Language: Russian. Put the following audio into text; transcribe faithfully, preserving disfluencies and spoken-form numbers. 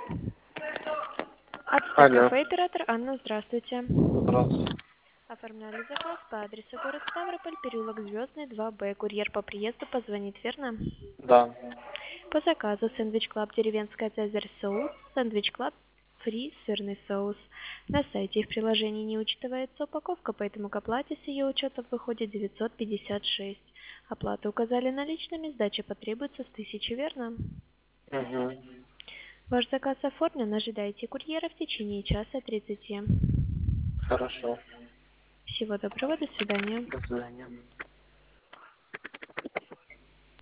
Ацтек Алло. кафе, оператор Анна, здравствуйте. Здравствуйте. Оформляли заказ по адресу город Ставрополь, переулок Звездный, два Б. Курьер по приезду позвонит, верно? Да. По заказу сэндвич клаб деревенская цезарь соус, сэндвич клаб фри сырный соус. На сайте и в приложении не учитывается упаковка, поэтому к оплате с ее учетом выходит девятьсот пятьдесят шесть. Оплату указали наличными, сдача потребуется с тысячи, верно? Угу. Ваш заказ оформлен, ожидайте курьера в течение часа тридцати. Хорошо. Всего доброго, до свидания. До свидания.